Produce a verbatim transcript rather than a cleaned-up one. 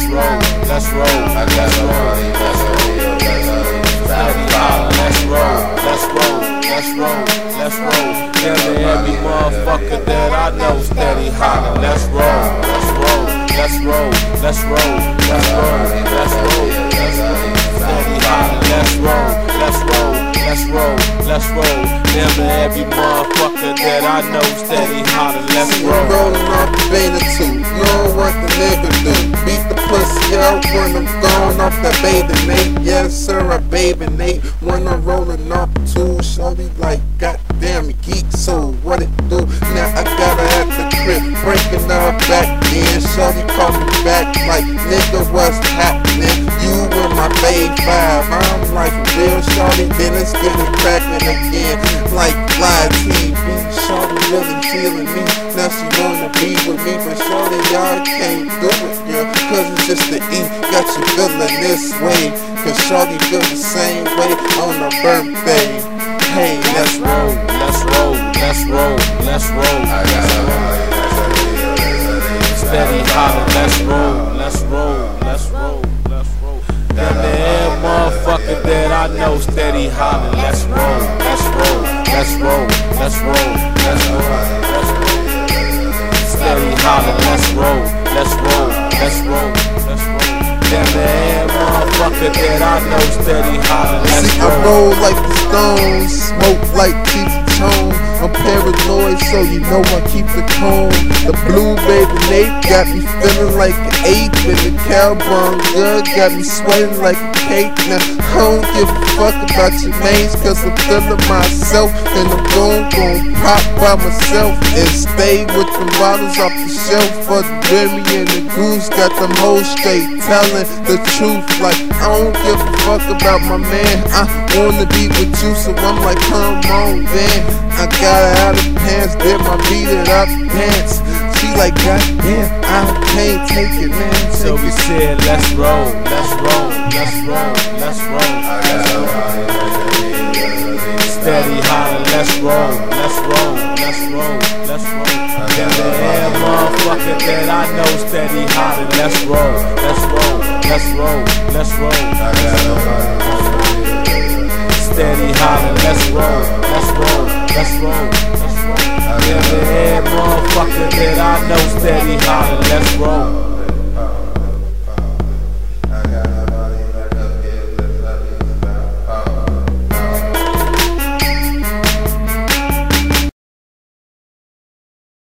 let's roll, let's roll, I got let's no roll, money, let's no roll. deal, Steady holler, let's roll, let's roll, let's roll, let's roll. Nearly every motherfucker that I know steady holler, let's roll, let's roll, let's roll, let's roll, let's roll, let's roll, let's roll. Steady holler, let's roll, let's roll, let's roll, let's roll. Nearly every motherfucker that I know steady holler, let's See, I'm roll. rolling off the beta two. You know what the nigga do. Beat the pussy out when I'm gone off that beta Nate. Yes, sir, I baby Nate. When I'm rolling off two, shorty like, goddamn, it geek, so what it do? Now I gotta at the crib, breaking her back then. Shorty call me back like, nigga, what's happening? You in my babe five. I'm like, real shorty, then it's getting cracking again. Like live T V, shorty really feeling me. Now she wanna be with me, but shorty, y'all can't do it, girl, cause it's just the E. Got you feeling this way, cause shorty feel the same way on her birthday. Hey, let's roll, Let's roll, let's roll, let's roll. I got no money, no deal, Steady holler, let's roll, let's roll, let's roll, let's roll. Then the air motherfucker that I know steady holler, let's roll, let's roll, let's roll, let's roll, let's roll, let's roll. Steady holler, let's roll, let's roll, let's roll, let's roll. Then the air motherfucker that I know steady holler, let's see, I roll. roll like the Stones, smoke like T V Tone. I'm paranoid, so you know I keep the cone. The blue baby Nate got me feeling like an ape, and the cowbone girl got me sweating like a cake. Now I don't give a fuck about your names, cause I'm feeling myself, and I'm gon' gon' pop by myself and stay with them bottles off the shelf. For the Remy and the Goose, got them hoes straight telling the truth. Like I don't give a fuck about my man, I wanna be with you, so I'm like, come on then. I got her out of pants, did my beat it up pants. She like, goddamn, I can't take it, man. Take So we it. said, let's roll, let's roll, let's roll, let's roll. I got no money, no deal, Steady holler, let's roll, let's roll, let's roll, let's roll. Then the air motherfucker that I know steady holler, let's roll, let's roll, let's roll, let's roll. I got no money, no deal, Steady holler, let's roll, let's roll, let's roll, let's roll. Then the air motherfucker that I know steady holler, let's roll.